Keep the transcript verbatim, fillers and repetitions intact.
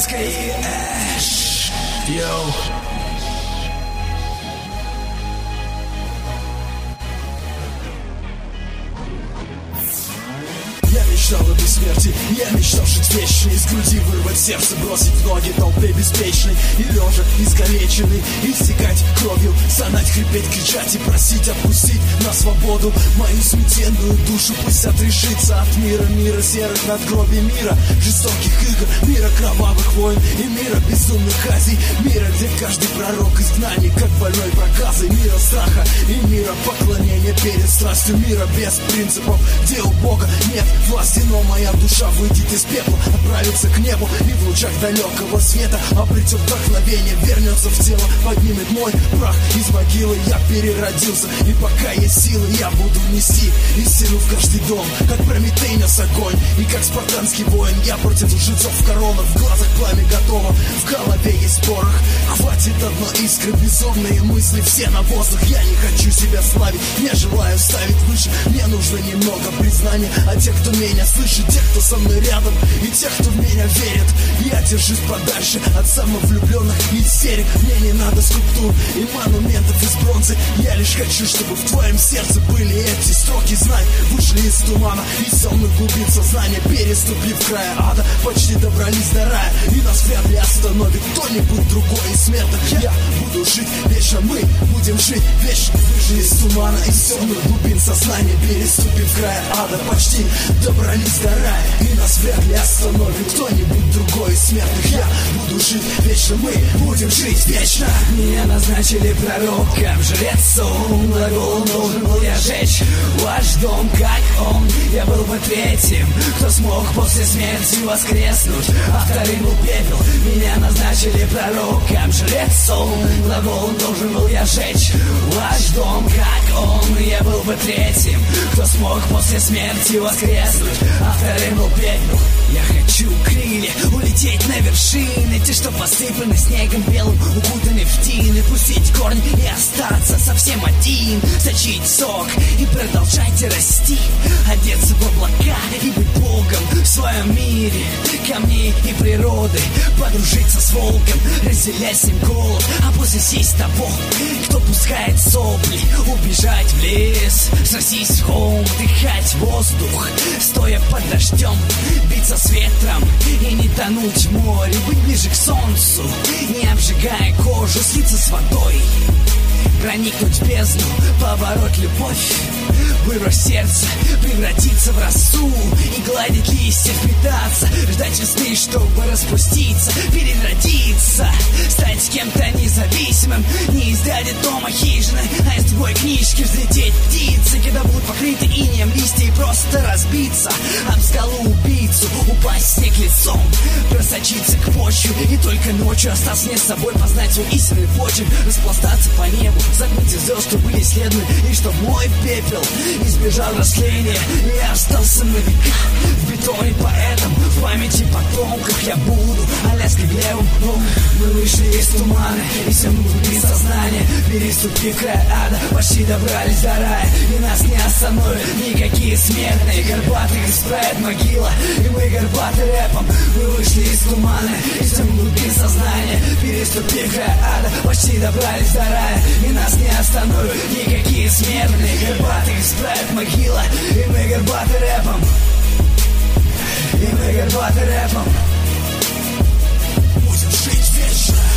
Аляска и Эш. Йоу. Я мечтал о бессмертии, я мечтал жить вечно. Из груди вырвать сердце, бросить в ноги толпе беспечной. И лежа, искалеченный, истекать кровью, стонать, хрипеть, кричать и просить отпустить на свободу мою смятенную душу. Пусть отрешится от мира, мира серых надгробий, мира жестоких игр, мира кровавых войн и мира безумных казней. Мира, где каждый пророк изгнанник, как больной проказой. Мира страха и мира поклонения перед страстью. Мира без принципов, где у Бога нет власти, но моя душа выйдет из пепла, отправится к небу и в лучах далекого света обретет вдохновение, вернется в тело, поднимет мой прах из могилы. Я переродился, и пока есть силы, я буду нести истину в каждый дом, как Прометей нес огонь, и как спартанский воин я против лжецов в коронах. В глазах пламя готово, в голове есть порох. Хватит одной искры, безумные мысли все на воздух. Я не хочу себя славить, не желаю ставить выше. Мне нужно немного признания от тех, кто меня слышит, тех, кто со мной рядом, и тех, кто в меня верит. Я держусь подальше от самовлюбленных истерик. Мне не надо скульптур и монументов из бронзы. Я лишь хочу, чтобы в твоем сердце были эти строки. Знай, вышли из тумана и темных глубин сознания, переступив край ада, почти добрались до рая. И нас вряд ли остановит кто-нибудь другой из смертных. Я буду жить вечно, мы будем жить вечно. Вышли из тумана и темных глубин сознания, переступив край ада, почти добрались до рая. И нас вряд ли остановит кто-нибудь другой из смертных. Я буду жить вечно, мы будем жить вечно. Меня назначили пророком, жрецом, глагол должен был я жечь ваш дом, как он. Я был бы третьим, кто смог после смерти воскреснуть, а вторым был пепел. Меня назначили пророком, жрецом, глагол должен был я жечь ваш дом, как он. Я был бы третьим, кто смог после смерти воскреснуть, а вторым был пепел. Я хочу крылья, улететь на вершины, те, что посыпаны снегом белым, укутаны в тины, пустить корни и остаться совсем один, сочить сок и продолжать расти, одеться в облака и быть богом в своем мире камней и природы, подружиться с волком, разделять с ним голод, а после съесть того, кто пускает сопли, убежать в лес, срастись в холм, дыхать воздух, стоя под дождем, биться с ветром и не тонуть в море, быть ближе к солнцу, не обжигая кожу, слиться с водой, проникнуть в бездну, поворот любовь, вырвав сердце, превратиться в росу и гладить листья, питаться, ждать весны, чтобы распуститься, переродиться, стать кем-то независимым, не из дяди Тома хижины, а из другой книжки взлететь птицы, когда будут покрыты инеем листья и просто разбиться об скалу убийцу, упасть в снег лицом, просочиться к почве и только ночью остаться не с собой, познать свой истинный почерк, распластаться по небу, загнуть звезд, что были исследованы, и чтоб мой пепел избежал растления. Я остался на века в бетоне, поэтому в памяти потомков я буду Аляской глебом. Мы вышли из тумана и темных глубин сознания, переступив край ада, почти добрались до рая. И нас не остановят никакие смертные, горбатых исправит могила, и мы горбаты рэпом. Мы вышли из тумана и темных глубин сознания, переступив край ада, почти добрались до рая. И нас не остановят никакие смертные, горбатых исправит могила, и мы горбаты рэпом. И мы горбаты рэпом. Будем жить вечно.